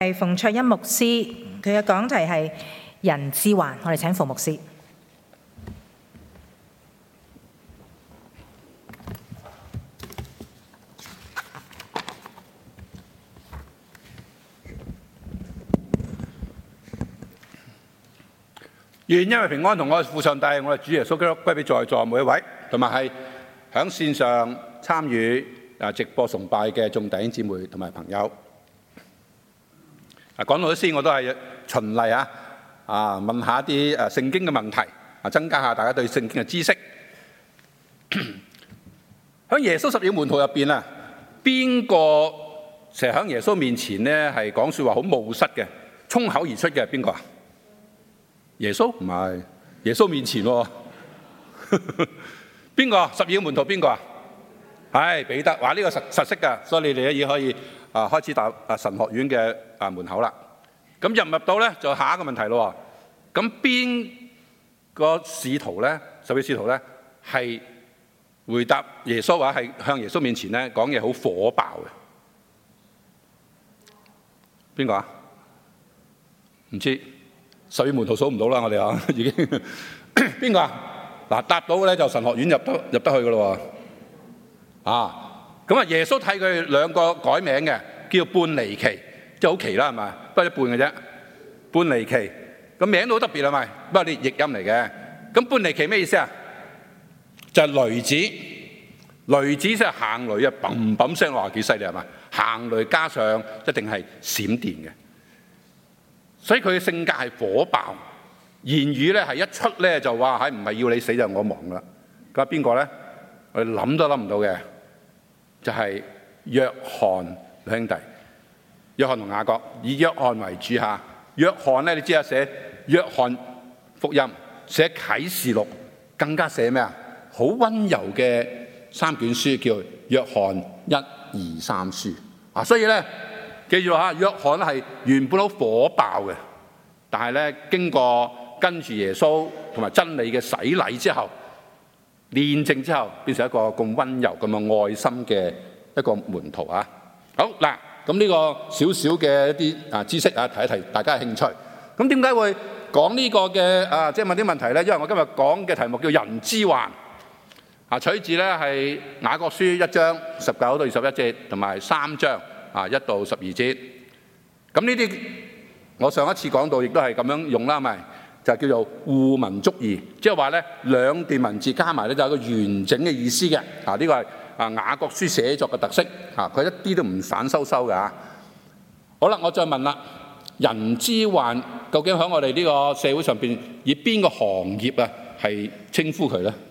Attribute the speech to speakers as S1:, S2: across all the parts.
S1: 係馮卓欣牧師，佢嘅講題係人之患。我哋請馮牧師。
S2: 願因為平安同我父上帝，我哋主耶穌基督歸俾在座每一位，同埋係響線上參與直播崇拜嘅眾弟兄姊妹同埋朋友。講到先，我都係循例問下一啲聖經嘅問題，增加下大家對聖經嘅知識。喺耶穌12門徒入邊啊，邊個成日喺耶穌面前咧係講說話好冒失嘅，衝口而出嘅邊個啊？耶穌？唔係，耶穌面前喎。邊個？12個門徒邊個啊？係彼得。話呢個實識㗎，所以你哋已經可以開始打神學院嘅門口啦。咁入唔入到咧，就下一個問題咯。咁邊個使徒咧？12使徒咧係回答耶穌話係向耶穌面前咧講嘢好火爆嘅？邊個啊？唔知。12門徒數唔到啦，我哋已經邊個啊？嗱，答到嘅咧就神學院入得去嘅咯喎。咁啊，耶穌睇佢兩個改名嘅，叫半離奇，即係好奇啦，係咪？不過一半嘅啫，半離奇。個名都好特別係咪？不過啲譯音嚟嘅。咁半離奇咩意思啊？就係雷子，雷子即係行雷啊，砰砰聲話幾犀利係咪？行雷加上一定係閃電嘅。所以佢嘅性格係火爆，言語咧係一出咧就話唔係要你死就我亡啦。咁邊個咧？我哋諗都諗唔到嘅，就係約翰兩兄弟，約翰同雅各，以約翰為主下。約翰咧，你知寫約翰福音，寫啟示錄，更加寫咩啊？好溫柔嘅3卷書，叫約翰1、2、3書。所以咧。記住約翰係原本好火爆嘅，但係咧經過跟住耶穌同埋真理嘅洗禮之後，煉淨之後，變成一個咁溫柔、咁嘅愛心嘅一個門徒啊！好嗱，咁呢個少少嘅一啲知識提一提大家嘅興趣。咁點解會講呢個嘅即係問啲問題咧？因為我今日講嘅題目叫人之患，取自咧係雅各書1章19到21節，同埋3章1到12節。咁呢啲我上一次講到亦都係咁樣用啦，咪就叫做互文足義，即係話咧兩段文字加埋咧就有一個完整嘅意思嘅。呢個係雅各書寫作嘅特色，佢一啲都唔散收㗎。好啦，我再問啦，人之患究竟喺我哋呢個社會上邊以邊個行業係稱呼佢咧？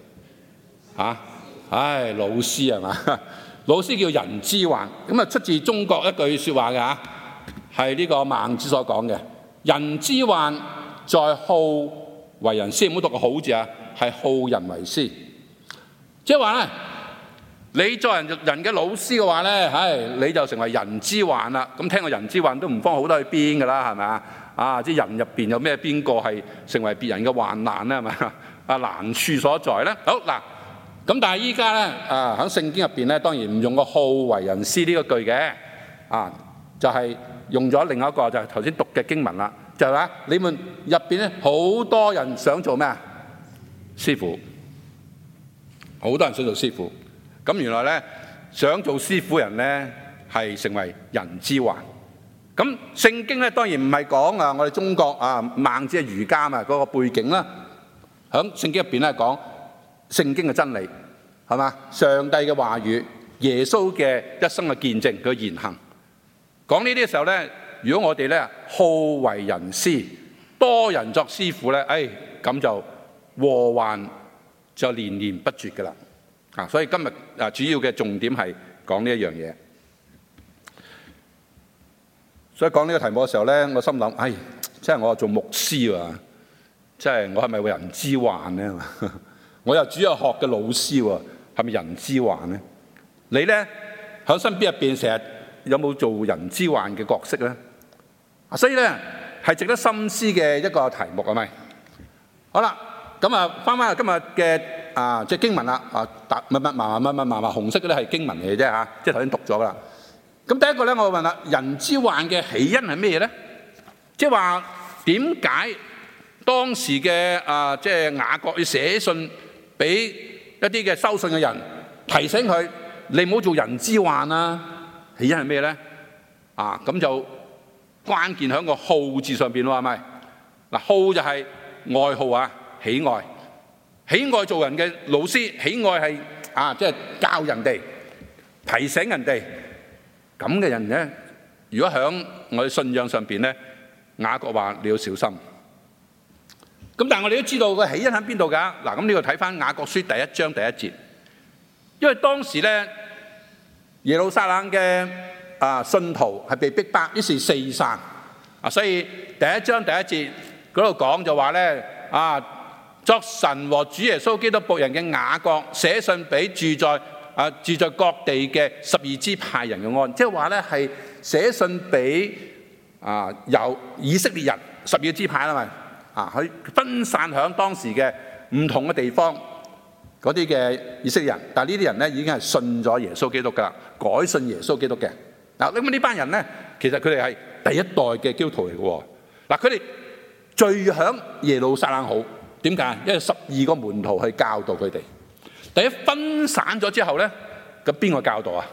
S2: 老師係嘛？老師叫人之患，咁出自中國一句説話嘅，係呢個孟子所講嘅。人之患在好為人師，唔好讀個好字係好人為師。即係話咧，你作人嘅老師嘅話咧，你就成為人之患啦。咁聽個人之患都唔方好得去邊㗎啦，係咪啊？即係人入邊有咩邊個係成為別人嘅患難咧？係咪難處所在咧？好嗱。咁但係依家咧，喺聖經入邊咧，當然唔用個好為人師呢個句嘅，就係用咗另一個就係頭先讀嘅經文啦，就係話你們入邊咧好多人想做咩啊？師傅，好多人想做師傅。咁原來咧想做師傅人咧係成為人之患。咁聖經咧當然唔係講我哋中國孟子嘅儒家嗰個背景啦，喺聖經入邊咧講聖經嘅真理係嘛？上帝嘅話語，耶穌嘅一生嘅見證，佢嘅言行。講呢啲嘅時候咧，如果我哋咧好為人師，多人作師傅咧，咁就禍患就連連不絕㗎啦。所以今日主要嘅重點係講呢一樣嘢。所以講呢個題目嘅時候咧，我心諗，即係我做牧師喎，即係我係咪為人之患咧？我又主日學嘅老師喎，係咪人之患咧？你咧喺身邊入邊成日有冇做人之患嘅角色咧？所以咧係值得深思嘅一個題目係咪？好啦，咁翻返去今日嘅即係經文啦，麻紅色嗰啲係經文嚟嘅啫嚇，即係頭先讀咗噶啦。 咁第一個咧，我問啦，人之患嘅起因係咩咧？即係話點解當時嘅即係雅各要寫信俾一啲嘅收信嘅人，提醒佢你唔好做人之患啊？起因係咩咧？咁就關鍵喺個好字上邊咯，係咪？嗱，好就係愛好啊，喜愛，喜愛做人嘅老師，喜愛係即係教人哋、提醒人哋咁嘅人咧。如果喺我哋信仰上邊咧，雅各話你要小心。咁但係我哋都知道個起因喺邊度㗎？嗱，咁呢個睇翻雅各書第1章第1節，因為當時咧耶路撒冷嘅信徒係被逼迫，於是四散所以第1章第1節嗰度講就話咧作神和主耶穌基督僕人嘅雅各寫信俾住在各地嘅12支派人嘅安，即係話咧係寫信俾有以色列人12支派啦咪佢分散響當時嘅唔同嘅地方嗰啲嘅以色列人，但係呢啲人咧已經係信咗耶穌基督噶啦，改信耶穌基督嘅。咁呢班人咧，其實佢哋係第一代嘅基督徒嚟嘅。佢哋聚響耶路撒冷好，點解？因為12個門徒去教導佢哋。第一分散咗之後咧，咁邊個教導啊？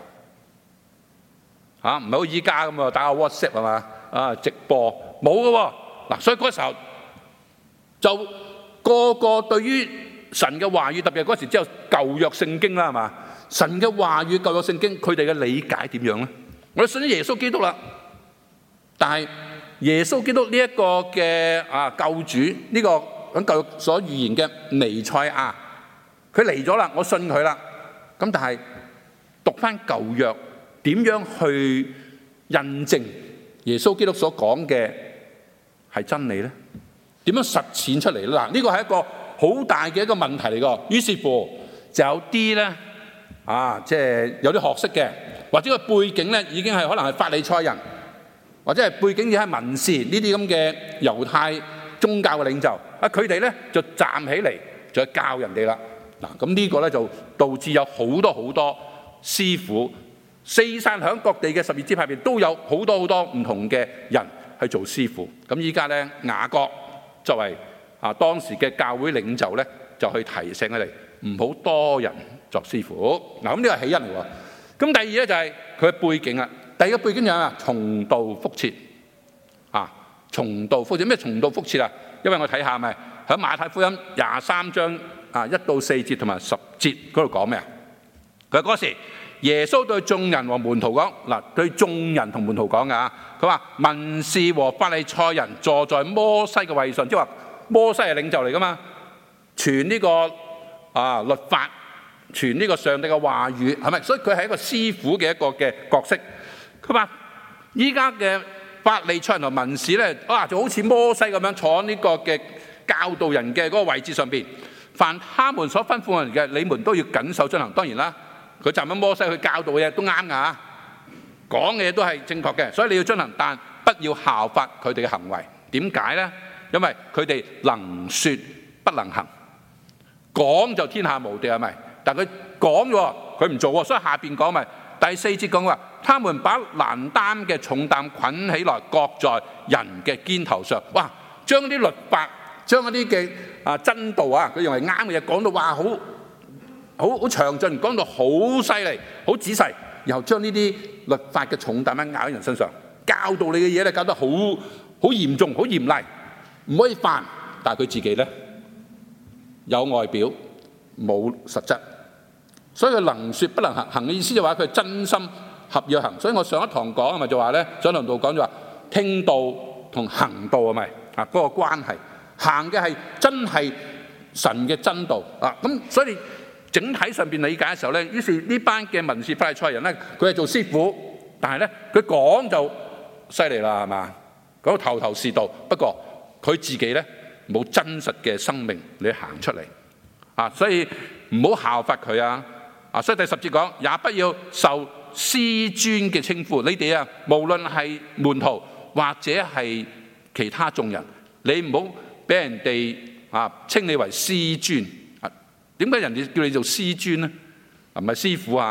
S2: 唔係好似依家咁打個 WhatsApp 係嘛？直播冇嘅喎。所以嗰時候就個個對於神嘅話語，特別係嗰時之後舊約聖經啦係嘛？神嘅話語舊約聖經，佢哋嘅理解點樣咧？我哋信咗耶穌基督啦，但係耶穌基督呢一個嘅救主，呢個喺舊約所預言嘅彌賽亞，佢嚟咗啦，我信佢啦。咁但係讀翻舊約，點樣去印證耶穌基督所講嘅係真理咧？點樣實踐出嚟咧？嗱，呢個係一個好大嘅一個問題嚟㗎。於是乎就有啲咧即係有啲學識嘅，或者個背景咧已經係可能係法利賽人，或者係背景已經係文士呢啲咁嘅猶太宗教嘅領袖佢哋咧就站起嚟就去教人哋啦。嗱，咁呢個咧就導致有好多師傅四散響各地嘅12支派入邊都有好多唔同嘅人去做師傅。咁依家咧雅各作為當時嘅教會領袖咧，就去提醒佢哋唔好多人作師傅。嗱，咁呢個係起因嚟喎。咁第二咧就係佢嘅背景啦。第二個背景就係重蹈覆轍。重蹈覆轍咩？重蹈覆轍啊？因為我睇下咪喺馬太福音23章1到4節同埋10節嗰度講咩啊？佢嗰時耶穌對眾人和門徒講，嗱，對眾人同門徒講㗎。佢話文士和法利賽人坐在摩西嘅位上，即係話摩西係領袖嚟㗎嘛，傳呢個律法，傳呢個上帝嘅話語，係咪？所以佢係一個師傅嘅一個嘅角色。佢話依家嘅法利賽人同文士咧，就好似摩西咁樣坐喺呢個嘅教導人嘅嗰個位置上邊，凡他們所吩咐人嘅，你們都要謹守遵行。當然啦，佢站喺摩西去教導嘅嘢都啱㗎，講嘅嘢都係正確嘅，所以你要遵行，但不要效法佢哋嘅行為。點解咧？因為佢哋能説不能行，講就天下無敵，係咪？但佢講咗，佢唔做喎。所以下邊講咪第4節講話，他們把難擔嘅重擔捆起來，擱在人嘅肩頭上。哇！將啲律法，將一啲嘅真道佢認為啱嘅嘢講到好詳盡，講到好犀利、好仔細，然後將呢啲律法嘅重擔壓喺人身上，教導你嘅嘢咧，教得好嚴重、好嚴厲，唔可以犯。但係佢自己咧有外表冇實質，所以佢能説不能行。行嘅意思就話佢真心合約行。所以我上一堂講咪就話咧，上堂道講就話聽道同行道係咪嗰個關係？行嘅係真係神嘅真道咁所以整體上邊理解嘅時候咧，於是呢班嘅文士法利賽人咧，佢係做師傅，但係咧佢講就犀利啦，係嘛？講到頭頭是道，不過佢自己咧冇真實嘅生命你行出嚟所以唔好效法佢所以第10節講，也不要受師尊嘅稱呼。你哋無論係門徒或者係其他眾人，你唔好俾人哋稱你為師尊。點解人哋叫你做師尊咧？唔係師傅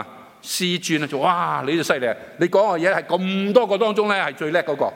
S2: 師尊啊，就哇你就犀利啊！你講嘅嘢係咁多個當中咧係最叻嗰個。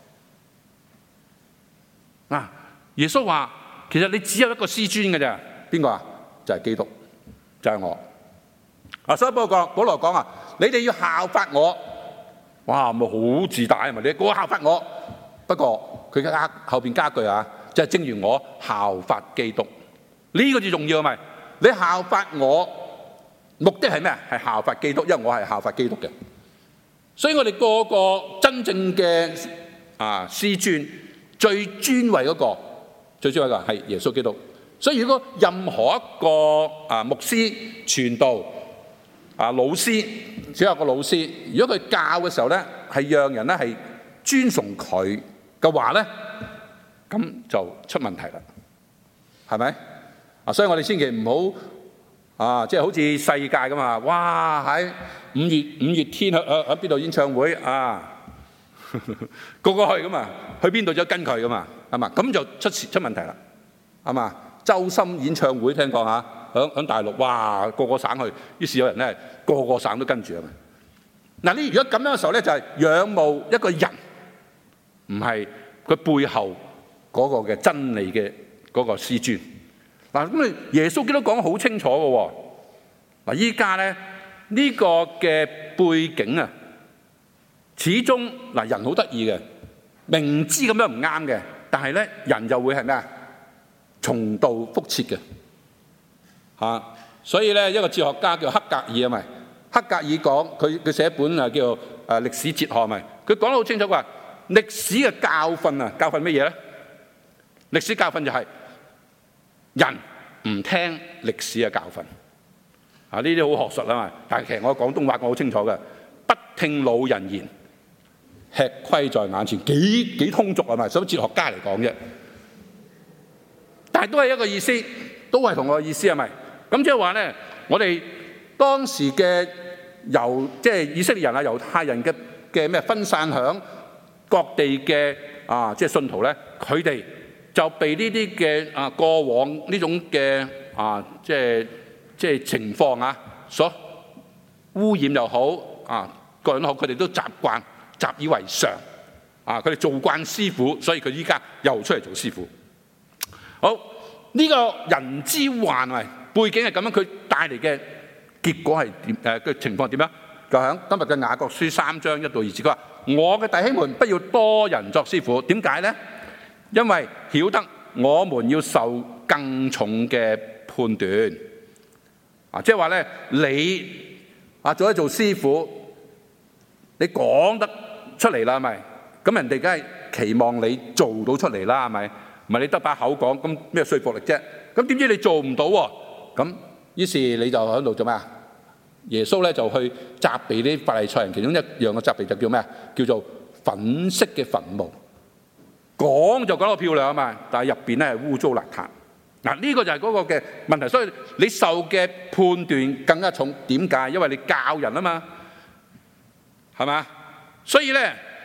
S2: 耶穌話其實你只有一個師尊嘅咋，邊個啊？就係基督，就係我。所以保羅講啊，你哋要效法我。哇，咪好自大啊嘛！你個效法我，不過佢嘅後邊加句啊，就係正如我效法基督。呢個最重要係咪？你效法我，目的係咩？係效法基督，因為我係效法基督嘅。所以我哋個個真正嘅師尊，最尊位嗰個，最尊位嗰個係耶穌基督。所以如果任何一個牧師、傳道、老師，只有個老師，如果佢教嘅時候咧，係讓人咧係尊崇佢嘅話咧，咁就出問題啦，係咪？所以我哋千祈唔好即係好似世界咁啊！哇，喺五月天喺邊度演唱會啊？個個去噶嘛，去邊度就跟佢噶嘛，係嘛？咁就出問題啦，係嘛？周深演唱會聽講嚇，響大陸，哇，個個省去，於是有人咧個個省都跟住啊嘛。嗱，你如果咁樣嘅時候咧，就係仰慕一個人，唔係佢背後嗰個嘅真理嘅嗰個師尊。嗱，咁耶穌基督講得好清楚嘅喎。嗱，依家咧呢個嘅背景啊，始終人好得意嘅，明知咁樣唔啱嘅，但係咧人就會係咩啊？重蹈覆轍嘅所以咧一個哲學家叫黑格爾啊，咪黑格爾講佢寫一本叫做歷史哲學，咪佢講得好清楚，佢話歷史嘅教訓啊，教訓乜嘢咧？歷史教訓就係人唔聽歷史嘅教訓呢啲好學術啊嘛，但係其實我廣東話講好清楚嘅，不聽老人言，吃虧在眼前，幾通俗啊嘛，所以哲學家嚟講啫。但係都係一個意思，都係同我嘅意思係咪？咁即係話咧，我哋當時嘅即係以色列人啊、猶太人嘅咩分散響各地嘅即係信徒咧，佢哋就被呢啲嘅過往呢種嘅即係情況所污染又好各樣都好，佢哋都習以為常佢哋做慣師傅，所以佢依家又出嚟做師傅。好，呢個人之患背景係咁樣，佢帶嚟嘅結果係點？嘅情況點樣？就喺今日嘅雅各書3章1到2節，佢話：我嘅弟兄們，不要多人作師傅。點解咧？因為曉得我們要受更重嘅判斷。即係話咧，你做師傅，你講得出嚟啦，係咪？咁人哋梗係期望你做到出嚟啦，係咪？唔係你得把口講，咁咩說服力啫？咁點知你做唔到喎？咁於是你就喺度做咩啊？耶穌咧就去責備啲法利賽人，其中一樣嘅責備就叫咩啊？叫做粉飾嘅墳墓。講就講得漂亮啊嘛，但係入邊咧係污糟邋遢。嗱，呢個就係嗰個嘅問題，所以你受嘅判斷更加重。點解？因為你教人啊嘛，係嘛？所以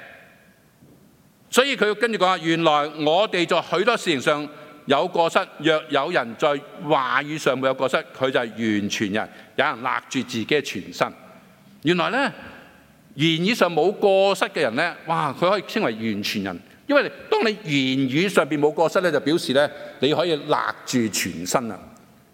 S2: 佢跟住講話，原來我哋在許多事情上有過失，若有人在話語上沒有過失，佢就係完全人，有人勒住自己嘅全身。原來咧言語上冇過失嘅人咧，哇，佢可以稱為完全人，因為當你言語上邊冇過失咧，就表示咧你可以勒住全身啦。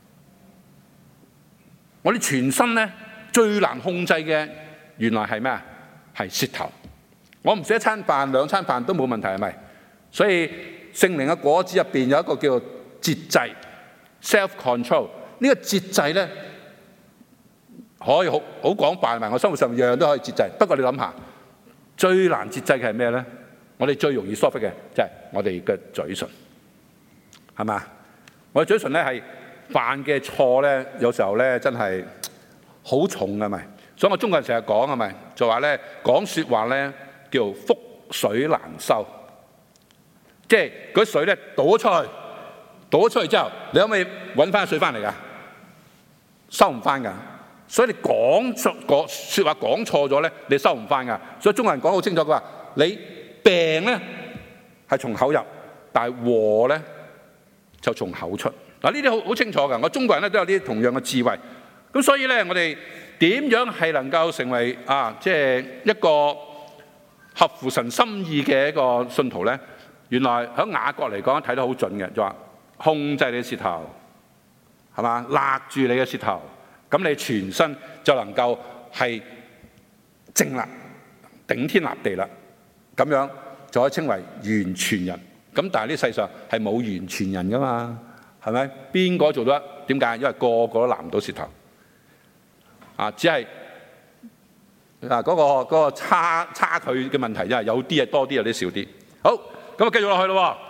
S2: 我哋全身咧最難控制嘅，原來係咩啊？係舌頭。我唔食一餐飯、2餐飯都冇問題，係咪？所以聖靈嘅果子入邊有一個叫做節制 （self-control）。呢個節制咧可以好廣泛，係咪？我生活上樣樣都可以節制。不過你諗下，最難節制嘅係咩咧？我哋最容易疏忽嘅就係我哋嘅嘴唇，係嘛？我哋嘴唇咧係犯嘅錯咧，有時候咧真係好重嘅，咪？所以我中國人成日講係咪？就話咧講説話咧，叫覆水難收，即係嗰啲水咧倒咗出去之後，你可唔可以揾翻水翻嚟㗎？收唔翻㗎。所以你講説話講錯咗咧，你收唔翻㗎。所以中國人講好清楚，佢話你病咧係從口入，但係禍咧就從口出。嗱，呢啲好清楚㗎。我中國人咧都有啲同樣嘅智慧。咁所以咧，我哋點樣係能夠成為即係一個合乎神心意嘅一個信徒呢？原來喺雅各嚟講睇得好準嘅，就話控制你舌頭，係嘛？勒住你嘅舌頭，咁你全身就能夠係正啦，頂天立地啦，咁樣就可以稱為完全人。咁但係呢世上係冇完全人噶嘛，係咪？邊個做得？點解？因為個個都勒唔到舌頭，只係嗰個差距嘅問題，啫，有啲係多啲，有啲少啲。好，咁啊繼續落去咯。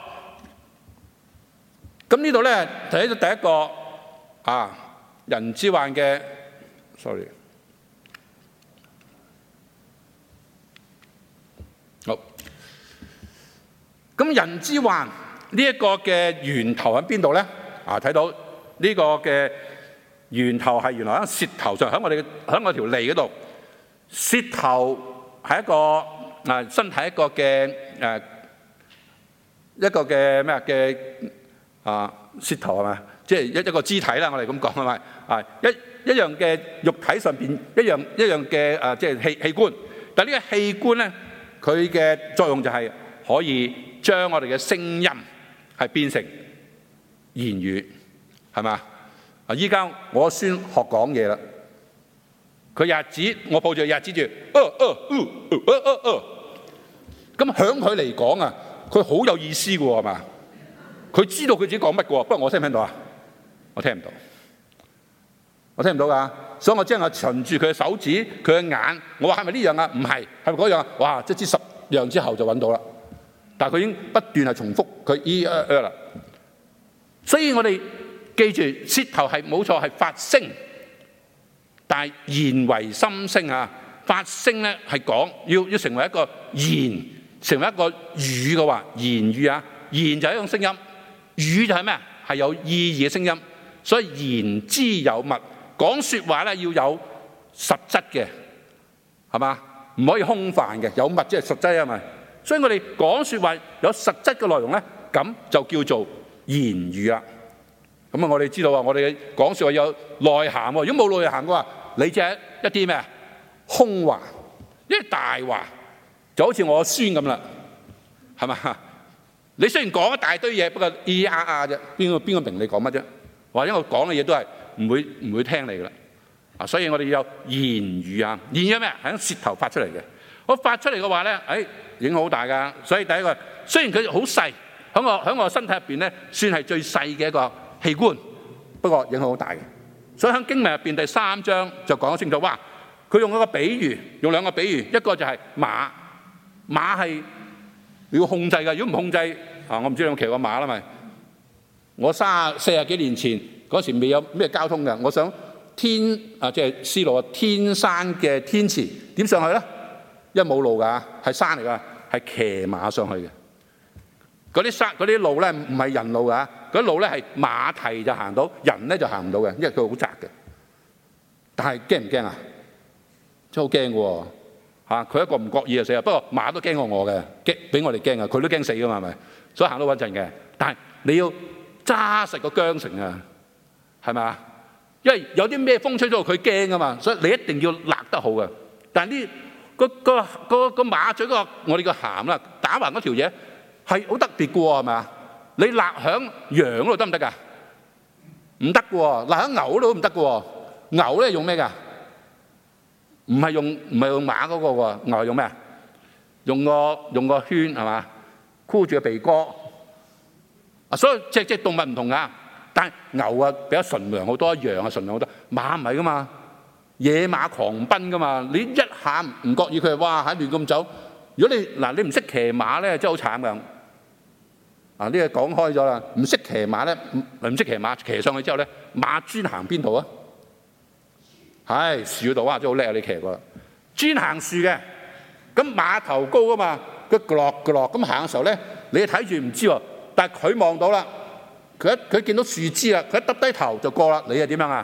S2: 咁呢度咧睇到第一個人之患嘅 ，sorry， 好。咁人之患呢一個嘅源頭喺邊度咧？睇到呢個嘅源頭係原來喺舌頭上，喺我條脷嗰度。舌頭係一個身體一個嘅咩嘅舌頭係咪？即係一個肢體啦，我哋咁講係咪？一樣嘅肉體上邊一樣嘅即係器官。但係呢個器官咧，佢嘅作用就係可以將我哋嘅聲音係變成言語，係嘛？依家我孫學講嘢啦，佢日指我抱住日指住，咁響佢嚟講啊，佢好有意思嘅喎，係嘛？佢知道佢自己講乜嘅喎，不過我聽唔聽到啊？我聽唔到，我聽唔到㗎，所以我只係循住佢嘅手指、佢嘅眼，我話係咪呢樣啊？唔係，係咪嗰樣啊？哇！即係10樣之後就揾到啦。但係佢已經不斷係重複佢啦。所以我哋記住，舌頭係冇錯係發聲，但係言為心聲啊！發聲咧係講要成為一個言，成為一個語嘅話，言語啊，言就係一種聲音，語就係咩啊？係有意義嘅聲音。所以言之有物，講説話咧要有實質嘅，係嘛？唔可以空泛嘅，有物即係實質啊嘛。所以我哋講説話有實質嘅內容咧，咁就叫做言語啦。咁啊，我哋知道啊，我哋講説話有內涵喎。如果冇內涵嘅話，你就係一啲咩啊？空話，一啲大話，就好似我孫咁啦，係嘛？你雖然講一大堆嘢，不過啫，邊個明你講乜啫？或者我講嘅嘢都係唔會聽你噶啦。所以我哋要有言語啊，言語咩？係喺舌頭發出嚟嘅。我發出嚟嘅話咧，影響好大噶。所以第一個，雖然佢好細，喺我身體入邊咧，算係最細嘅一個器官，不過影響好大嘅。所以喺經文入邊第3章就講得清楚，哇！佢用一個比喻，用兩個比喻，一個就係馬係你要控制嘅，如果唔控制我唔知你有冇騎過馬啦咪。我40幾年前嗰時未有咩交通嘅，我想即係絲路天山嘅天池點上去咧？因為冇路㗎，係山嚟㗎，係騎馬上去嘅。嗰啲路咧唔係人路㗎，嗰啲路咧係馬蹄就行到，人咧就行唔到嘅，因為佢好窄嘅。但係驚唔驚啊？真係好驚嘅喎，佢一個唔覺意就死啊！不過馬都驚過我嘅，俾我哋驚啊！佢都驚死㗎嘛，係咪？所以行到穩陣嘅。但係你要揸實個韁繩啊，係咪啊？因為有啲咩風吹咗佢驚啊嘛，所以你一定要勒得好嘅。但係呢個馬嘴我哋個銜啦，打橫嗰條嘢係好特別嘅喎，係咪啊？你勒響羊嗰度得唔得㗎？唔得嘅喎，勒響牛嗰度都唔得嘅喎。牛咧用咩㗎？唔係用馬嗰個喎，牛係用咩啊？用個圈係嘛，箍住個鼻哥。所以隻動物唔同㗎，但係牛啊比較純良好多，羊啊純良好多，馬唔係㗎嘛，野馬狂奔㗎嘛，你一下唔覺意佢哇喺亂咁走。如果你唔識騎馬咧，真係好慘㗎。呢個講開咗啦，唔識騎馬咧，唔識騎馬騎上去之後咧，馬專行邊度啊？係樹度啊，真係好叻啊！你騎過，專行樹嘅。咁馬頭高啊嘛，佢落咁行嘅時候咧，你睇住唔知喎。但係佢望到啦，佢見到樹枝啦，佢一耷低頭就過啦。你係點樣啊？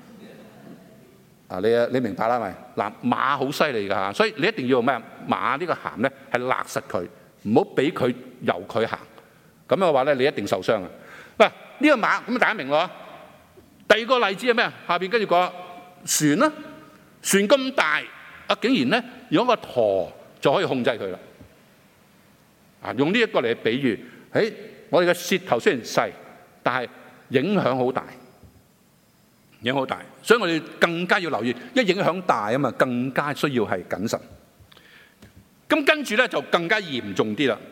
S2: 你明白啦咪？嗱，馬好犀利㗎嚇，所以你一定要用咩？馬呢個銜咧係勒實佢，唔好俾佢由佢行。咁樣嘅話咧，你一定受傷啊！嗱，呢個馬咁大家明咯？第二個例子係咩？下邊跟住講船啦， 船咁大竟然咧用一個舵就可以控制佢啦。用呢一個嚟比喻，我哋嘅舌頭雖然細，但係影響好大，影響好大，所以我哋更加要留意，因為影響大啊嘛，更加需要係謹慎。咁跟住咧就更加嚴重啲啦。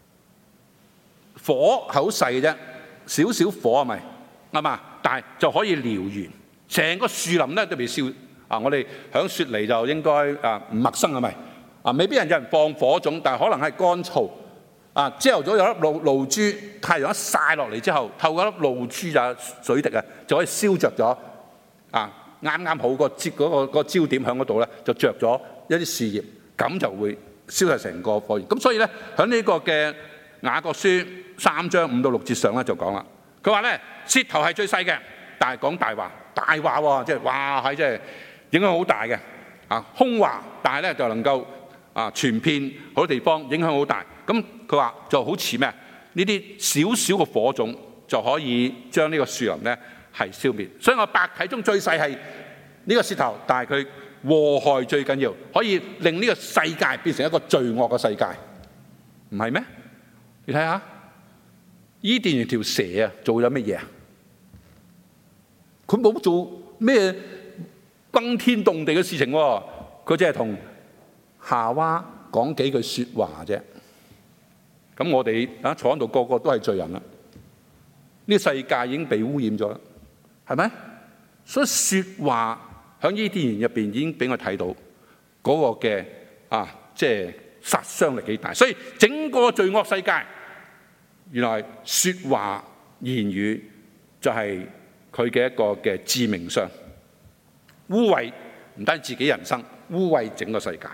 S2: 火係好細嘅啫，少少火係咪啱嘛？但係就可以燎原，成個樹林咧都被燒。我哋響雪梨就應該唔陌生係咪？未必有人放火種，但係可能係乾燥。朝頭早有粒露珠，太陽一曬落嚟之後，透過粒露珠就水滴就可以燒着咗。啱啱好個焦點喺嗰度咧，就着咗一啲樹葉，咁就會燒晒成個火焰。咁所以咧，喺呢個嘅雅各書3章5到6節上咧就講啦，佢話咧舌頭係最細嘅，但係講大話喎，即係哇係即係影響好大嘅。空話，但係咧就能夠傳遍好多地方，影響好大。咁佢話就好似咩？呢啲少少嘅火種就可以將呢個樹林咧係消滅。所以我百體中最細係呢個舌頭，但係佢禍害最緊要，可以令呢個世界變成一個罪惡嘅世界，唔係咩？你睇下伊甸園條蛇做咗乜嘢？佢冇做咩轟天動地嘅事情喎，佢只係同夏娃講幾句説話啫。咁我哋坐喺度個個都係罪人啦，呢個世界已經被污染咗啦，係咪？所以説話喺伊甸園入邊已經俾我睇到嗰個嘅即係殺傷力幾大。所以整個罪惡世界，原來説話言語就係佢嘅一個嘅致命傷，污穢唔單止自己人生，污穢整個世界。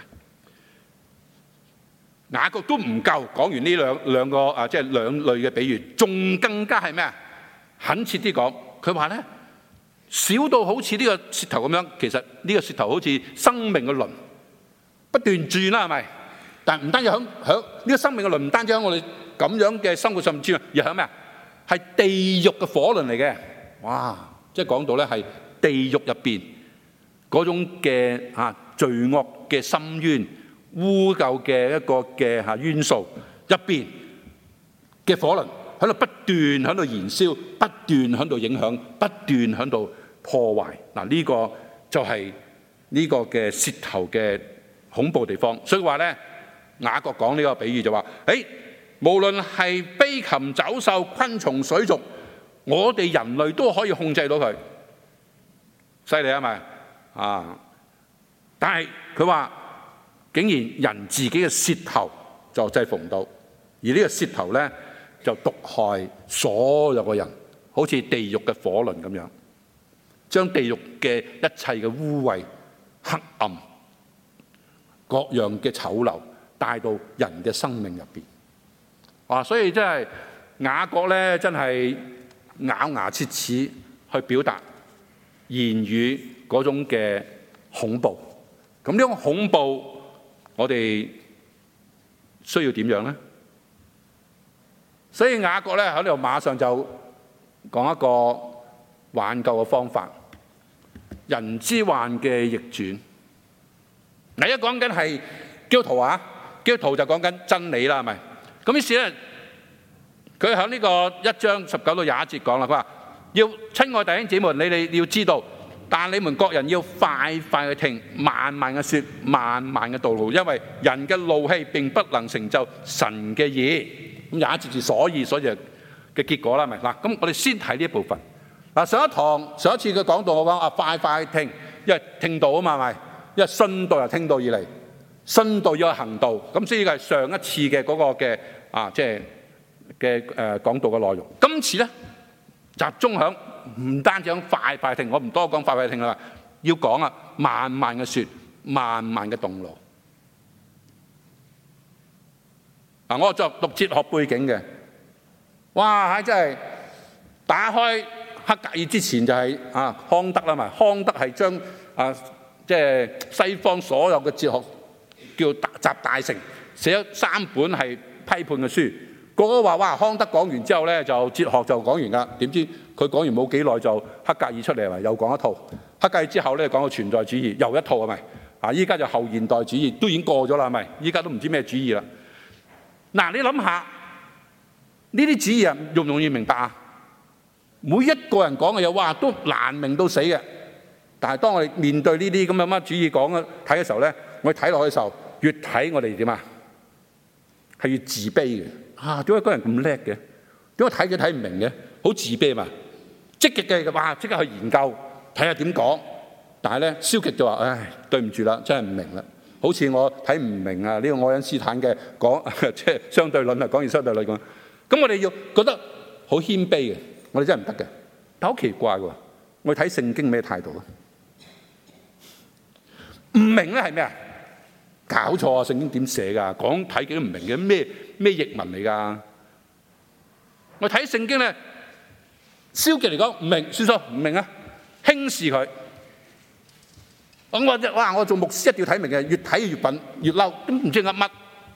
S2: 雅各都唔夠，講完呢兩個即係兩類嘅比喻，仲更加係咩啊？懇切啲講，佢話咧少到好似呢個舌頭咁樣，其實呢個舌頭好似生命嘅輪不斷轉啦，係咪？但係唔單止響呢個生命嘅輪，唔單止喺我哋咁樣嘅生活上轉，而響咩啊？係地獄嘅火輪嚟嘅。哇！即係講到咧係地獄入邊嗰種嘅罪惡嘅深淵。污垢嘅一個嘅淵素入邊嘅火輪喺度不斷喺度燃燒，不斷喺度影響，不斷喺度破壞。呢個就係呢個嘅舌頭嘅恐怖地方。所以話咧，雅各講呢個比喻就話：無論係飛禽走獸、昆蟲、水族，我哋人類都可以控制到佢，犀利啊咪但係佢話。竟然人自己嘅舌頭就制服唔到，而呢個舌頭咧就毒害所有嘅人，好似地獄嘅火輪咁樣，將地獄嘅一切嘅污穢、黑暗、各樣嘅醜陋帶到人嘅生命入邊。所以真係雅各咧，真係咬牙切齒去表達言語嗰種嘅恐怖。咁呢種恐怖，我哋需要點樣呢？所以雅各咧喺度馬上就講一個挽救嘅方法，人之患嘅逆轉。嗱，一講緊係基督徒基督徒就講緊真理啦，係咪？咁於是咧，佢喺呢個1章19到21節講啦，佢話：要親愛弟兄姊妹，你哋要知道。但你們各人要快快去聽，慢慢嘅說，慢慢嘅道路，因為人嘅怒氣並不能成就神嘅義。咁也接住所以嘅結果啦，咪嗱。咁我哋先睇呢一部分。上一次佢講到我講快快去聽，因為聽道啊嘛，係咪？因為信道由聽道而嚟，信道要行道。咁所以係上一次嘅嗰個嘅即係嘅講道嘅內容。今次咧集中響。唔單止講快快聽，我唔多講快快聽啦，要講慢慢嘅說，慢慢嘅動怒。我作讀哲學背景嘅，哇！真係打開黑格爾之前就係康德啦嘛，康德係將即係西方所有嘅哲學叫集大成，寫咗3本係批判嘅書。個個話哇，康德講完之後咧，就哲學就講完㗎。點知佢講完冇幾耐就黑格爾出嚟，又講一套。 黑格爾之後咧講到存在主義，又一套係咪？啊，依家就後現代主義都已經過咗啦，係咪？依家都唔知咩主義啦。嗱，你諗下呢啲主義容唔容易明白啊？每一個人講嘅嘢，哇，都難明到死嘅。但係當我哋面對呢啲咁嘅乜主義講睇嘅時候咧，我哋睇落去嘅時候，越睇我哋點啊？係越自卑嘅。啊，點解嗰個人咁叻嘅？點解睇佢睇唔明嘅？好自卑嘛。積極嘅哇，即刻去研究睇下點講。但係咧，消極就話，唉，對唔住啦，真係唔明啦。好似我睇唔明啊呢個愛因斯坦嘅講即係相對論啊，講完相對論咁。咁我哋要覺得好謙卑嘅，我哋真係唔得嘅。但好奇怪喎，我哋睇聖經咩態度啊？唔明咧係咩啊？搞錯啊！聖經點寫㗎？講睇幾都唔明嘅，咩譯文嚟㗎？我睇聖經咧，消極嚟講唔明，算數唔明啊，輕視佢。我做牧師一定要睇明嘅，越睇越笨，越嬲，都唔知噏乜。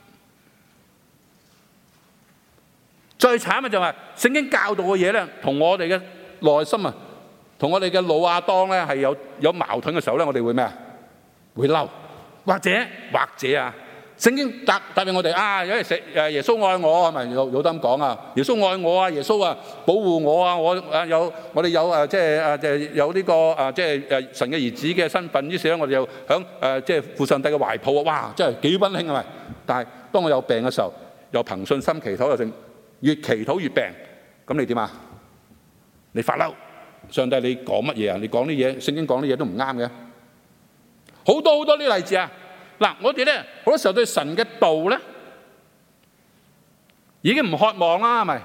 S2: 最慘嘅就係聖經教導嘅嘢咧，同我哋嘅內心啊，同我哋嘅老亞當咧係有矛盾嘅時候咧，我哋會咩啊？會嬲，或者啊，聖經答應我哋啊，有耶穌愛我係咪？有得咁講啊？耶穌愛我啊，耶穌啊保護我啊，我哋有即係有呢個即係神嘅兒子嘅身份，於是咧我哋又響即係父上帝嘅懷抱啊！哇，真係幾溫馨係咪？但係當我有病嘅時候，又憑信心祈禱又剩，越祈禱越病，咁你點啊？你發嬲，上帝你講乜嘢啊？你講啲嘢，聖經講啲嘢都唔啱嘅。好多呢啲例子啊！嗱，我哋咧好多時候對神嘅道咧已經唔渴望啦，係咪？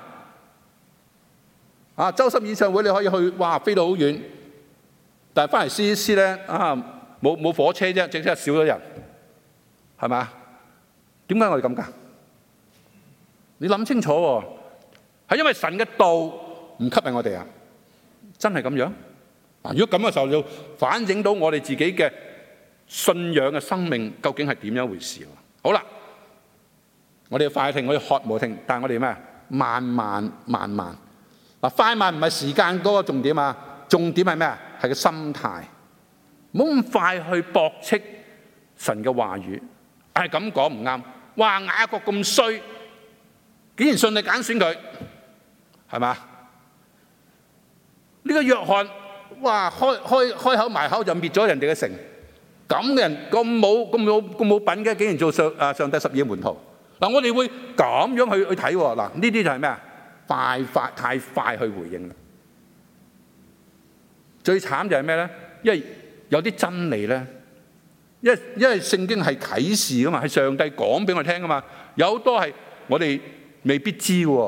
S2: 啊，周三演唱會你可以去，哇，飛到好遠，但係翻嚟CEC咧啊，冇火車啫，淨係少咗人，係咪？點解我哋咁㗎？你諗清楚喎，係因為神嘅道唔吸引我哋啊！真係咁樣？嗱，如果咁嘅時候，就反映到我哋自己嘅信仰嘅生命究竟係點樣回事？好啦，我哋要快聽，我哋渴慕聽，但係我哋咩？慢慢。嗱，快慢唔係時間嗰個重點啊，重點係咩啊？係個心態，唔好咁快去駁斥神嘅話語。係咁講唔啱，哇！雅各咁衰，竟然上帝揀選佢，係嘛？呢個約翰，哇！開口埋口就滅咗人哋嘅城。咁嘅人咁冇品嘅，竟然做上帝12個門徒。嗱，我哋會咁樣去睇喎。嗱，呢啲就係咩啊？太快去回應啦。最慘就係咩咧？因為有啲真理咧，因為聖經係啟示噶嘛，係上帝講俾我聽噶嘛。有好多係我哋未必知喎。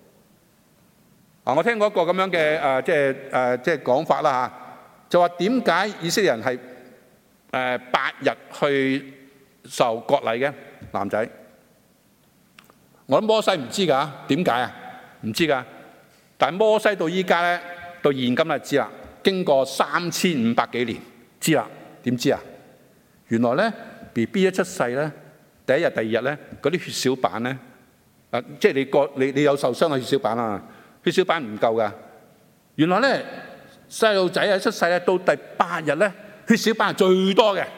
S2: 我聽過一個咁樣嘅即係講法啦嚇，就話點解以色列人係8日去受割禮嘅男仔？我諗摩西唔知㗎，點解啊？唔知㗎。但係摩西到依家咧，到現今就知啦。經過3500幾年，知啦。點知啊？原來咧 BB 一出世咧，第一日、第二日咧，嗰啲血小板咧，即係你有受傷嘅血小板啊，血小板唔夠㗎。原來咧細路仔一出世咧，到第8日咧，血小板係最多嘅。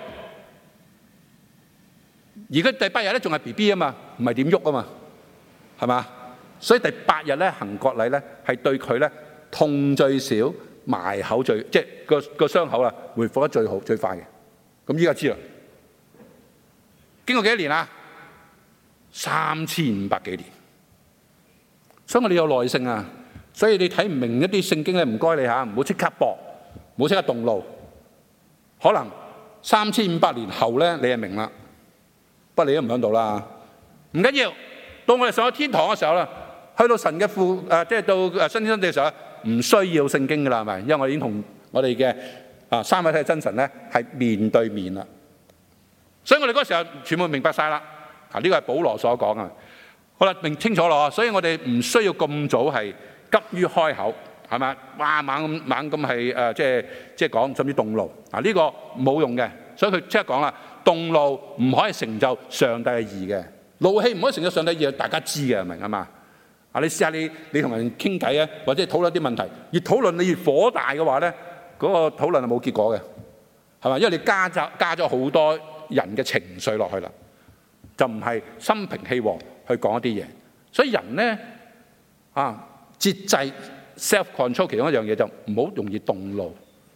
S2: 而佢第8日咧仲係 BB 啊嘛，唔係點喐啊嘛，係嘛？所以第8日咧行割禮咧係對佢咧痛最少，埋口即係個傷口啦，恢復得最好最快嘅。咁依家知啦，經過幾多年啊？3500幾年。所以我哋有耐性啊。所以你睇唔明一啲聖經咧，唔該你嚇，唔好即刻駁，唔好即刻動怒。可能3500年後咧，你就明啦。不過你都唔響度啦，唔緊要。到我哋上咗天堂嘅時候啦，去到神嘅即係到新天新地嘅時候，唔需要聖經噶啦，係咪？因為我已經同我哋嘅三位一體真神咧係面對面啦。所以我哋嗰時候全部明白晒啦。呢個係保羅所講啊。好啦，明清楚咯。所以我哋唔需要咁早係急於開口，係咪？哇，猛咁係即係講，甚至動怒啊！呢個冇用嘅。所以佢即刻講啦，動怒唔可以成就上帝嘅義嘅，怒氣唔可以成就上帝嘅義，大家知嘅，明啊嘛？你試下你同人傾偈啊，或者討論啲問題，越討論你越火大嘅話咧， 嗰個討論係冇結果嘅，係咪？因為你加咗好多人嘅情緒落去啦，就唔係心平氣和去講一啲嘢。所以人咧節制 self control 其中一樣嘢就唔好容易動怒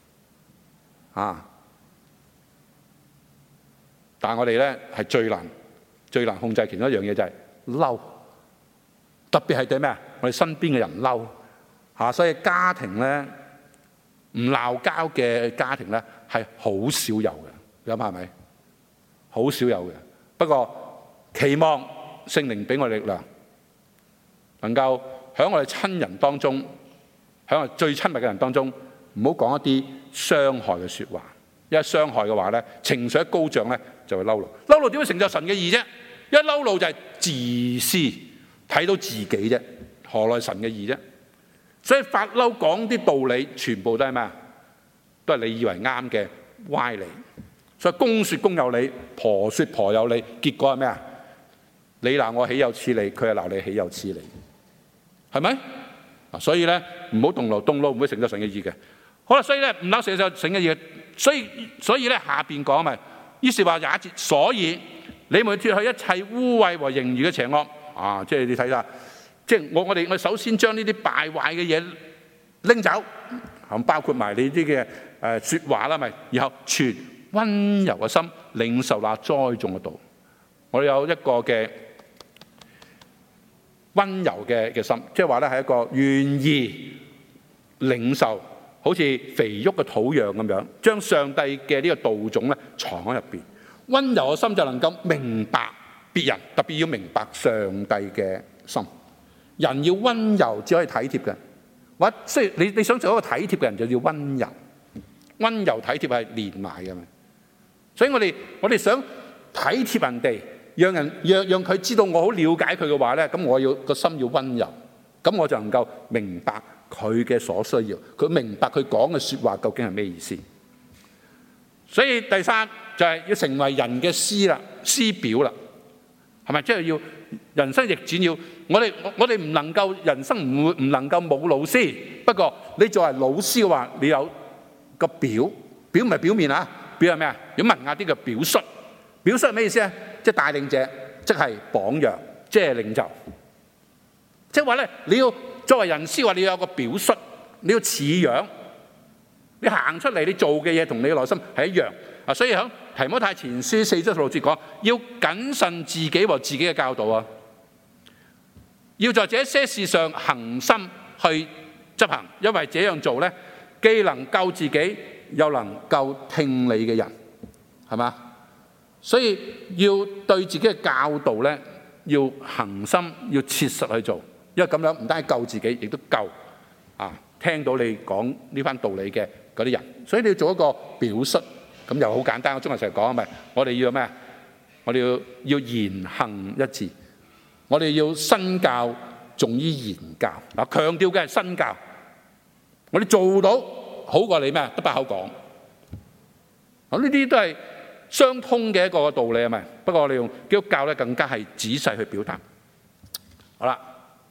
S2: 但係我哋咧係最難控制其中一樣嘢就係嬲，特別係對咩？我哋身邊嘅人嬲所以家庭咧唔鬧交嘅家庭咧係好少有嘅，你諗下係咪？好少有嘅。不過期望聖靈俾我哋力量，能夠喺我哋親人當中，喺我哋最親密嘅人當中，唔好講一啲傷害嘅說話。因為傷害嘅話咧，情緒一高漲咧，就會嬲怒。嬲怒點會成就神嘅義啫？因為嬲怒就係自私，睇到自己啫，何來神嘅義啫？所以發嬲講啲道理，全部都係咩啊？都係你以為啱嘅歪理。所以公說公有理，婆說婆有理，結果係咩啊？你鬧我豈有此理，佢係鬧你豈有此理，係咪？所以咧唔好動怒，動怒唔會成就神嘅義嘅。好啦，所以咧唔能成就神嘅義嘅。所以咧下邊講咪，於是話廿一節，所以你們脫去一切污穢和盈餘嘅邪惡即係你睇下，即係我哋首先將呢啲敗壞嘅嘢拎走，包括埋你啲嘅説話啦，咪然後存溫柔嘅心領受那栽種嘅道。我哋有一個嘅溫柔嘅心，即係話咧係一個願意領受。好似肥沃嘅土壤咁樣，將上帝嘅呢個道種咧藏喺入邊。溫柔嘅心就能夠明白別人，特別要明白上帝嘅心。人要溫柔，只可以體貼嘅。或所以你想做一個體貼嘅人，就要溫柔。溫柔體貼係連埋嘅嘛。所以我哋想體貼人哋，讓佢知道我好了解佢嘅話咧，咁我要個心要溫柔，咁我就能夠明白佢嘅所需要，佢明白佢講嘅說話究竟係咩意思。所以第三就係要成為人嘅師表啦，係咪？即係要人生逆轉，要我哋唔能夠人生唔能夠冇老師。不過你作為老師嘅話，你有個表唔係表面啊，表係咩啊？要文雅啲嘅表率。表率係咩意思啊？即係帶領者，即係榜樣，即係領袖。即係話咧，你要作為人師話，你要有個表率，你要似樣，你行出嚟，你做嘅嘢同你嘅內心係一樣。所以喺提摩太前書4章16節講，要謹慎自己和自己嘅教導啊，要在這些事上恒心去執行，因為這樣做咧，既能救自己，又能夠聽你嘅人，係嘛？所以要對自己嘅教導咧，要恒心，要切實去做。因為咁樣唔單係救自己，亦都救聽到你講呢番道理嘅嗰啲人。所以你要做一個表率，咁又好簡單。我中文成日講係咪？我哋要咩？我哋要言行一致，我哋要身教重於言教。強調嘅係身教，我哋做到好過你咩？得把口講。咁呢啲都係相通嘅一個道理係咪？不過我哋用基督教咧更加係仔細去表達。好啦。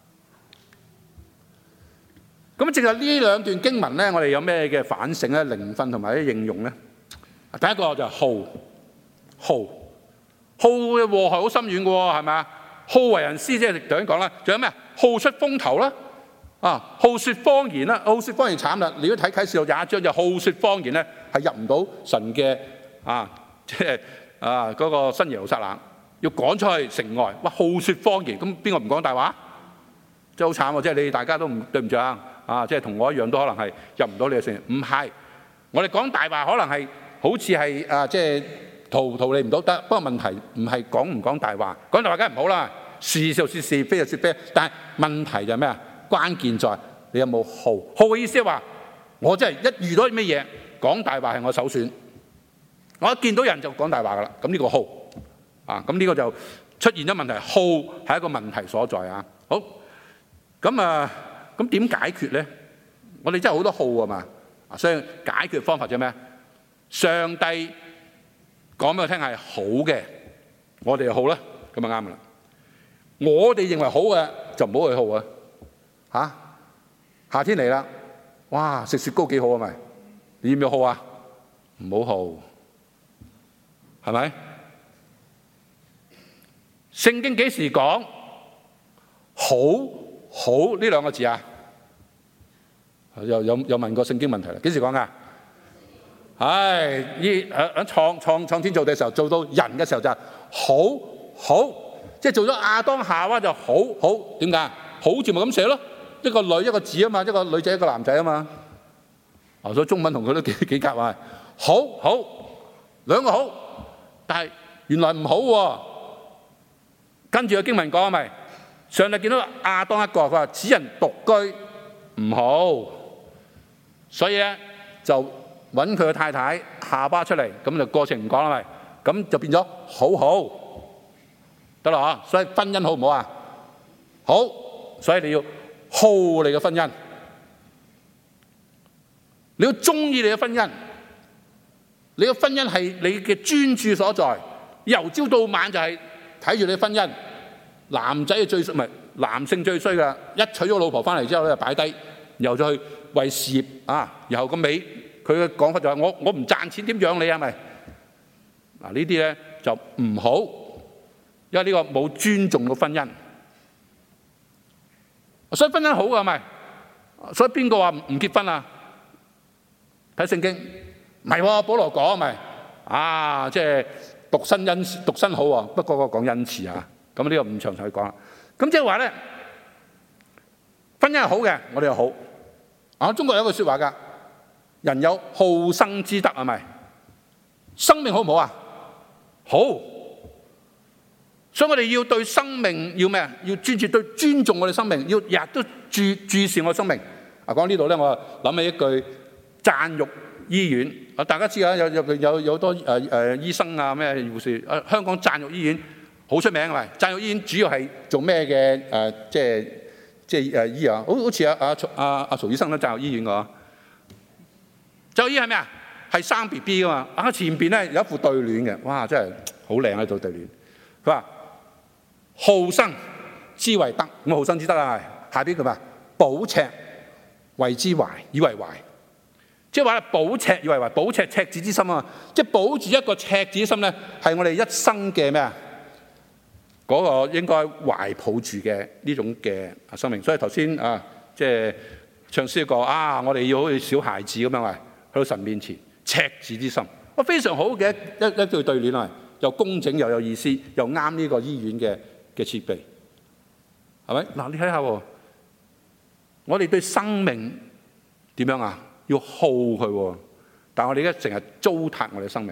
S2: 咁淨係呢兩段經文咧，我哋有咩嘅反省咧、靈訓同埋啲應用咧？第一個就係好嘅禍害好深遠嘅喎，係咪啊？好為人師，即係頭先講啦，仲有咩？好出風頭啦，好説謊言啦，好説謊言慘啦！你如果睇啟示錄21章，就好説謊言咧，係入唔到神嘅即係嗰個新耶路撒冷，要趕出去城外。哇！好説謊言，咁邊個唔講大話？真係好慘喎！即係你大家都唔對唔住即係同我一樣，都可能係入唔到你嘅城。唔係，我哋講大話可能係好似係即係逃離唔到得。不過問題唔係講唔講大話，講大話梗係唔好啦。是就說是，非就說非。但係問題就係咩啊？關鍵在你有冇好。好嘅意思係話，我真係一遇到咩嘢講大話係我首選。我一見到人就講大話噶啦。咁呢個好咁呢個就出現咗問題。好係一個問題所在啊。好咁點解決咧？我哋真係好多好啊嘛，所以解決方法就係咩？上帝講俾我聽係好嘅，我哋就好啦，咁就啱噶啦。我哋認為好嘅就唔好去好啊！夏天嚟啦，哇！食雪糕幾好啊咪？ 你要唔要好啊？唔好好，係咪？聖經幾時講好好呢兩個字啊？有問過聖經問題啦，幾時講㗎？喺創天造地嘅時候，做到人嘅時候就係好，即係做咗亞當夏娃就好。點解？好字咪咁寫咯，一個女一個字啊嘛，一個女仔一個男仔啊嘛。所以中文同佢都幾夾啊！好兩個好，但係原來唔好喎。跟住個經文講係咪？上帝見到亞當一個，佢話此人獨居唔好，所以咧就揾佢個太太夏娃出嚟，咁就過程唔講啦咪，咁就變咗好得啦嗬。所以婚姻好唔好啊？好，所以你要好你嘅婚姻，你要中意你嘅婚姻，你嘅婚姻係你嘅專注所在，由朝到晚就係睇住你婚姻。男仔係最衰，唔係男性最衰噶，一娶咗老婆翻嚟之後咧就擺低，然後再去為事業啊，然後個尾佢嘅講法就係我唔賺錢點養你係咪？嗱呢啲咧就唔好，因為呢個冇尊重個婚姻。所以婚姻好㗎係咪？所以邊個話唔結婚啊？睇聖經唔係喎，保羅講係咪？即係獨身好喎，不過我講恩賜啊。咁呢個唔詳細去講啦。咁即係話咧，婚姻係好嘅，我哋又好。中國有一句説話㗎，人有好生之德係咪？生命好唔好啊？好。所以我哋要對生命要咩啊？要專注對尊重我哋生命，要日日都注視我哋生命。講呢度咧，我諗起一句贊育醫院。大家知啊，有好多醫生啊，咩護士。香港贊育醫院好出名係咪？贊育醫院主要係做咩嘅？即係醫啊，好似阿曹醫生都贊育醫院㗎。贊育醫係咩啊？係生 BB 㗎嘛。前邊咧有一副對聯嘅，哇！真係好靚啊！做對聯，佢話好生之為德，咁好生之德啊。下邊佢話保赤為之懷，以為懷。即係話保赤以為懷，保赤赤子之心啊！即係保住一個赤子之心咧，係我哋一生嘅咩啊？嗰個應該懷抱住嘅呢種嘅生命。所以頭先即係唱詩歌我哋要好似小孩子咁樣去到神面前，赤子之心，非常好嘅一句對聯啊！又工整又有意思，又啱呢個醫院嘅設備，係咪？嗱，你睇下，我哋對生命點樣啊？要好佢，但係我哋而家成日糟蹋我哋生命，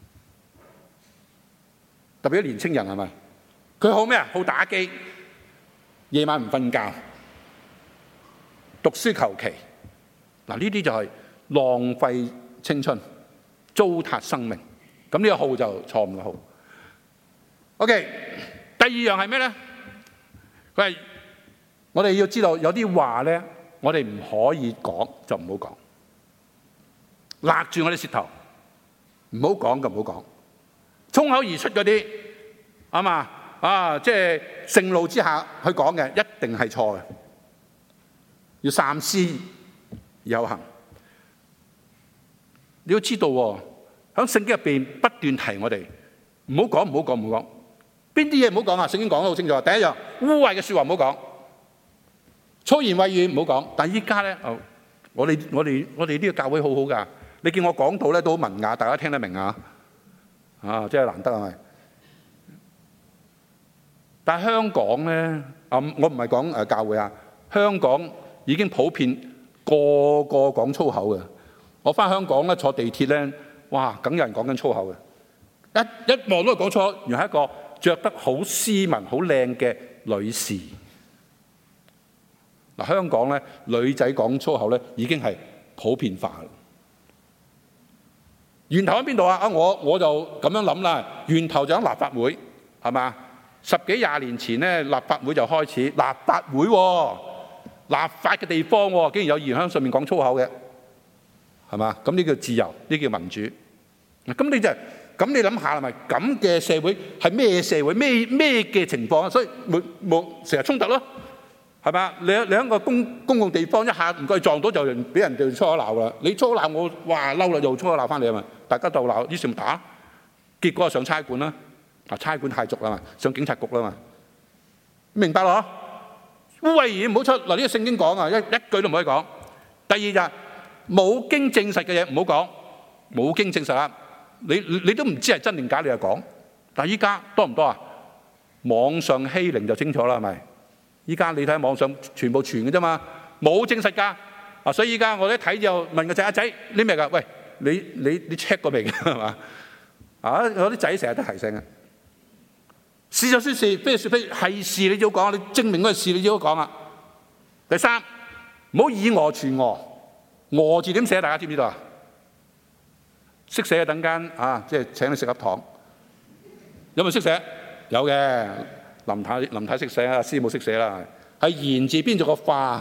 S2: 特別啲年青人係咪？佢好咩啊？好打機，夜晚唔瞓覺，讀書求其。嗱，呢啲就係浪費青春、糟蹋生命。咁呢個好就錯誤嘅好。OK， 第二樣係咩咧？佢係我哋要知道有啲話咧，我哋唔可以講就唔好講，勒住我哋舌頭，唔好講就唔好講。衝口而出嗰啲即係盛怒之下去講嘅，一定係錯嘅。要三思而後行。你要知道喎，喺聖經入邊不斷提我哋唔好講，唔好講，唔好講。邊啲嘢唔好講啊？聖經講得好清楚。第一樣，污穢嘅説話唔好講，粗言穢語唔好講。但係依家咧，我哋呢個教會好好㗎。你見我講到咧都好文雅，大家聽得明啊？真係難得係咪？但係香港咧，我唔係講教會啊，香港已經普遍個講粗口嘅。我翻香港咧坐地鐵咧，哇，梗有人講緊粗口嘅，一望都係講粗口，原來係一個着得好斯文、好靚嘅女士。嗱，香港咧女仔講粗口咧已經係普遍化啦。源頭喺邊度啊？我就咁樣諗啦，源頭就喺立法會，係嘛？10幾20年前咧，立法會就開始立法會立法嘅地方竟然有議員喺上面講粗口嘅，係嘛？咁呢叫自由，呢叫民主。咁你諗下係咪咁嘅社會係咩社會？咩嘅情況啊？所以冇成日衝突咯， 係咪啊？你喺個公共地方一下唔該撞到就俾人哋粗口鬧啦。你粗口鬧我，哇嬲啦，又粗口鬧翻你啊嘛！大家鬥鬧，於是咪打，結果上差館啦。差館太俗啦嘛，上警察局啦嘛。明白咯？污穢言唔好出嗱，呢個聖經講啊，一句都唔可以講。第二就係冇經證實嘅嘢唔好講，冇經證實啊！你都唔知係真定假，你就講。但係依家多唔多啊？網上欺凌就清楚啦，係咪？依家你睇網上全部傳嘅啫嘛，冇證實㗎。所以依家我一睇就問個仔：阿仔你咩㗎？喂，你 check 過未㗎？係嘛？我啲仔成日都提醒嘅。是就說是，非就說非，係事你就要講，你證明嗰係事你就要講啊。第三，唔好以訛傳訛，訛字點寫？大家知唔知道啊？識寫嘅等間即係請你食粒糖。有冇識寫？有嘅，林太識寫啊，師母識寫啦。係言字邊做個化，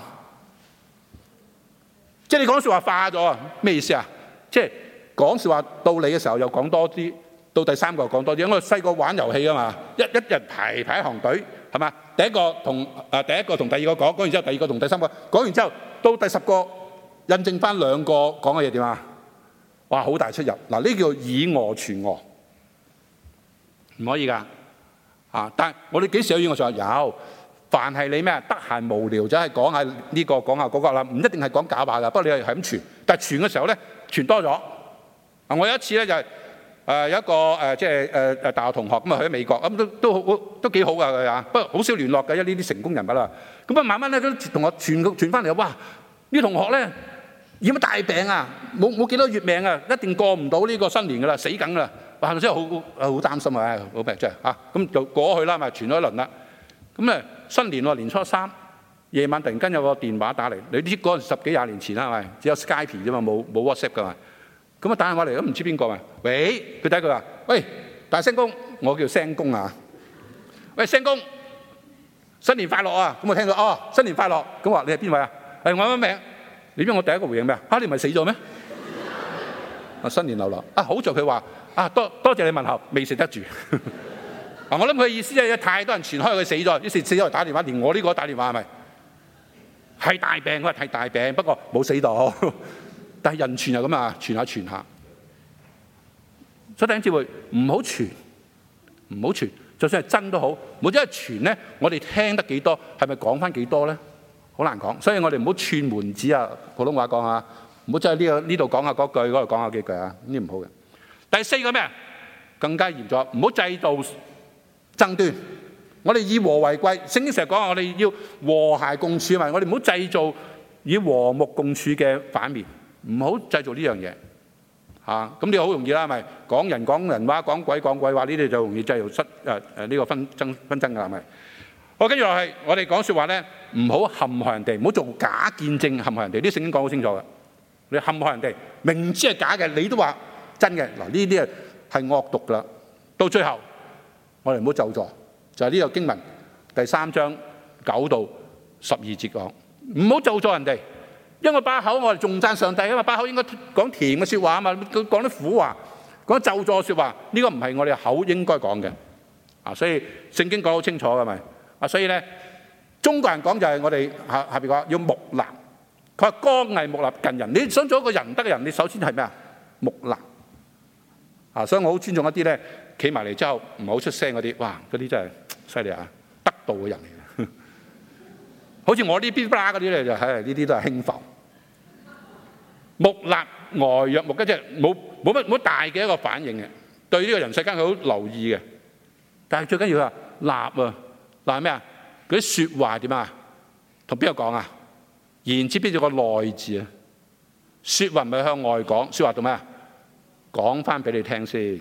S2: 即係你講説話化咗啊？咩意思啊？即係講説話到你嘅時候又講多啲。到第三個講多啲，我細個玩遊戲啊嘛，一人排一行隊，係嘛？第一個同第二個講完之後，第二個同第三個講完之後，到第10個印證翻兩個講嘅嘢點啊？哇，好大出入！嗱，呢叫以訛傳訛，唔可以㗎。但係我哋幾時有以訛傳訛？有，凡係你咩得閒無聊就係講下呢個講下嗰個啦，唔一定係講假話㗎。不過你係咁傳，但係傳嘅時候咧，傳多咗。我有一次咧就係。有一個即係大學同學咁去咗美國，咁都幾好㗎佢啊，不過好少聯絡嘅，因為呢啲成功人物啦。咁慢慢咧都同我傳翻嚟，哇！呢同學咧染咗大病啊，冇幾多月命啊，一定過唔到呢個新年㗎啦，死梗㗎啦！哇！真係好擔心啊，好病真係咁就過去啦，咪傳咗一輪啦。咁咧新年喎，年初3夜晚突然間有個電話打嚟，你知嗰陣10幾20年前啦，係咪？只有 Skype 啫嘛，冇 WhatsApp 㗎嘛。咁打電話嚟都唔知邊個嘛？喂，佢睇佢話：喂，大聲公，我叫聲公啊！喂，聲公，新年快樂啊！咁我聽到新年快樂。咁話你係邊位啊？我乜名？你知我第一個回應咩啊？你唔係死咗咩？新年流流好在佢話多謝你問候，未食得住。我諗佢意思係太多人傳開佢死咗，於是死咗嚟打電話，連我呢個打電話係咪？係大病，佢話係大病，不過冇死到。但係人傳又咁啊，傳下傳下，所以弟兄姊妹唔好傳，唔好傳，就算係真都好，冇因為傳咧，我哋聽得幾多，係咪講翻幾多咧？好難講，所以我哋唔好串門子啊，普通話講下，唔好真係呢度講下嗰句，嗰度講下幾句啊，呢啲唔好嘅。第4個咩？更加嚴重，唔好製造爭端。我哋以和為貴，聖經成日講我哋要和諧共處嘛，我哋唔好製造以和睦共處嘅反面。唔好製造呢樣嘢咁呢個好容易啦，係咪講人話，講鬼話，呢啲就容易製造呢個紛爭㗎，係咪？好，跟住落去，我哋講説話咧，唔好陷害人哋，唔好做假見證陷害人哋。啲聖經講好清楚嘅，你陷害人哋，明知係假嘅，你都話真嘅，嗱呢啲係惡毒㗎啦。到最後，我哋唔好咒詛，就係呢個經文第3章9到12節講，唔好咒詛人哋。因為把口我哋仲讚上帝，因為把口應該講甜嘅説話啊嘛，講啲苦話，講咒詛説話，呢個唔係我哋口應該講嘅所以聖經講好清楚嘅咪所以咧，中國人講就係我哋下邊講要木訥，佢話剛毅木訥近人。你想做一個仁德嘅人，你首先係咩啊？木訥所以我好尊重一啲咧，企埋嚟之後唔好出聲嗰啲，哇！嗰啲真係犀利啊，得道嘅人嚟嘅。好似我呢邊嗰啲咧，就係呢啲都係輕浮。木訥呆若木雞，即係冇乜大嘅一個反應嘅，對呢個人世間佢好留意嘅。但係最緊要係立啊，立咩啊？嗰啲説話點啊？同邊個講啊？言之必有個內字啊！説話唔係向外講，説話做咩啊？講翻俾你聽先，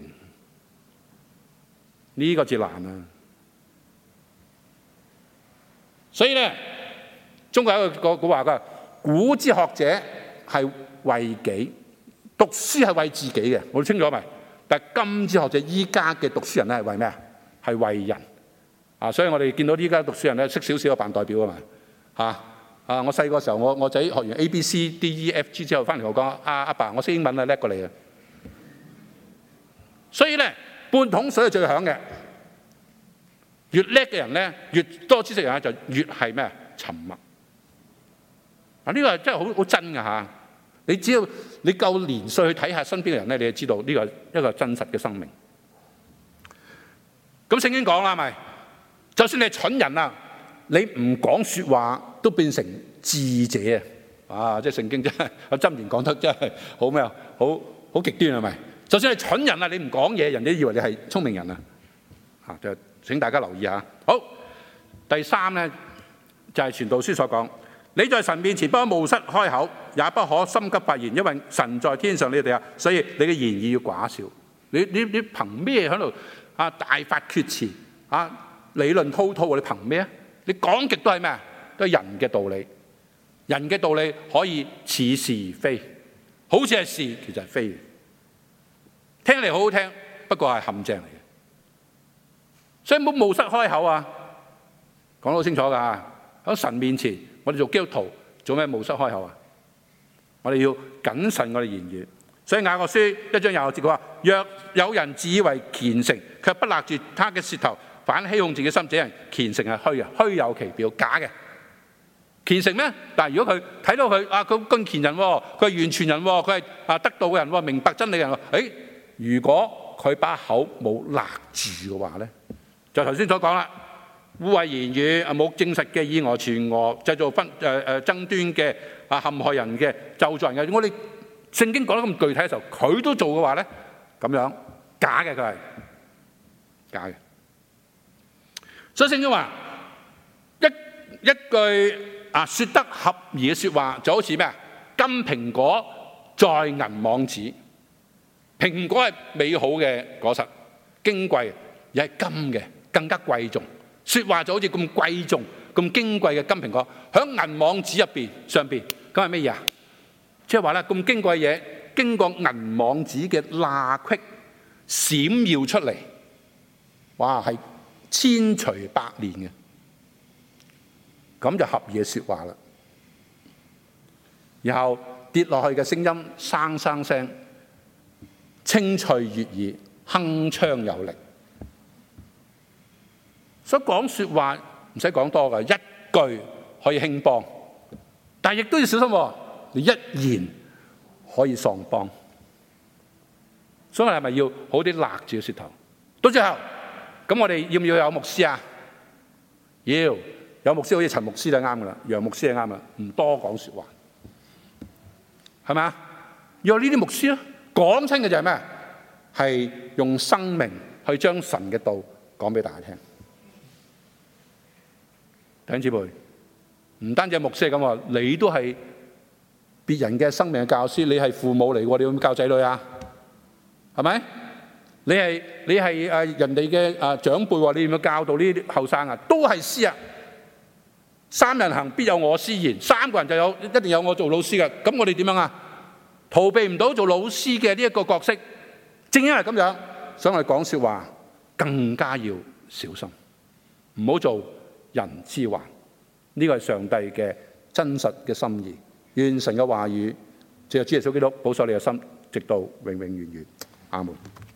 S2: 呢個字難啊！所以咧，中國有一個古話㗎，古之學者係為己，讀書係為自己嘅，我哋清楚未？但係今之學者依家嘅讀書人咧係為咩啊？係為人所以我哋見到依家讀書人咧識少少扮代表啊嘛我細個時候，我仔學完 ABCDEFG 之後翻嚟我講阿爸，我識英文啊，叻過你啊！所以咧，半桶水係最響嘅，越叻嘅人咧，越多知識人就越係咩？ 沉默。呢個真係好真㗎嚇。你只要你夠年歲去睇下身邊嘅人咧，你就知道呢個一個真實嘅生命。咁聖經講啦，咪就算你係蠢人啊，你唔講説話都變成智者啊！即係聖經真係有箴言講得真係好咩啊？好極端係咪？就算係蠢人啊，你唔講嘢，人哋以為你係聰明人啊！就請大家留意下。好，第三咧就係傳道書所講，你在神面前不可冒失開口，也不可心急發言，因為神在天上，你哋啊，所以你嘅言語要寡少。你憑咩喺度大發厥詞理論滔滔？你憑咩啊？你講極都係咩啊？都係人嘅道理。人嘅道理可以似是而非，好似係是，其實係非。聽嚟好好聽，不過係陷阱嚟嘅。所以唔好冒失開口啊！講得好清楚㗎。喺神面前，我哋做基督徒做咩冒失開口啊？我哋要謹慎我哋言語。所以雅各書1章26節佢話：若有人自以為虔誠，卻不勒住他嘅舌頭，反欺哄自己心，這人虔誠係虛嘅，虛有其表，假嘅。虔誠咩？但係如果佢睇到佢佢咁虔人喎，佢係完全人喎，佢係得道嘅人喎，明白真理嘅人喎。如果佢把口冇勒住嘅話咧，就頭先所講啦，污穢言語冇證實嘅以訛傳訛，製造爭端嘅陷害人嘅咒詛人嘅，我哋聖經講得咁具體嘅時候，佢都做嘅話咧，咁樣假嘅，佢係假嘅。所以聖經話一句說得合宜嘅說話，就好似咩啊？金蘋果在銀網子。蘋果係美好嘅果實，矜貴，而係金嘅，更加貴重。說話就好似咁貴重、咁矜貴嘅金蘋果，喺銀網子上邊，咁係咩嘢啊？即係話咧，咁矜貴嘅嘢，經過銀網子嘅罅隙閃耀出嚟，哇，係千錘百煉嘅，咁就合宜嘅說話啦。然後跌落去嘅聲音，生生聲，清脆悅耳，鏗鏘有力。所以講說話唔使講多㗎，一句可以興邦，但係亦都要小心喎，你一言可以喪邦。所以我哋係咪要好啲勒住舌頭？到最後，咁我哋要唔要有牧師啊？要有牧師，好似陳牧師就啱㗎啦，楊牧師就啱啦，唔多講說話，係咪啊？要有呢啲牧師啊，講親嘅就係咩？係用生命去將神嘅道講俾大家聽。弟兄姊妹，唔單止係牧師係咁喎，你都係別人嘅生命嘅教師，你係父母嚟喎，你會唔會教仔女啊？係咪？你係人哋嘅長輩喎，你要唔要教導呢啲後生啊？都係師啊！三人行必有我師焉，三個人就一定有我做老師嘅。咁我哋點樣啊？逃避唔到做老師嘅呢一個角色。正因為咁樣，所以我哋講說話更加要小心，唔好做人之患。呢個係上帝嘅真實嘅心意。願神嘅話語借着主耶穌基督保守你嘅心，直到永永遠遠。阿門。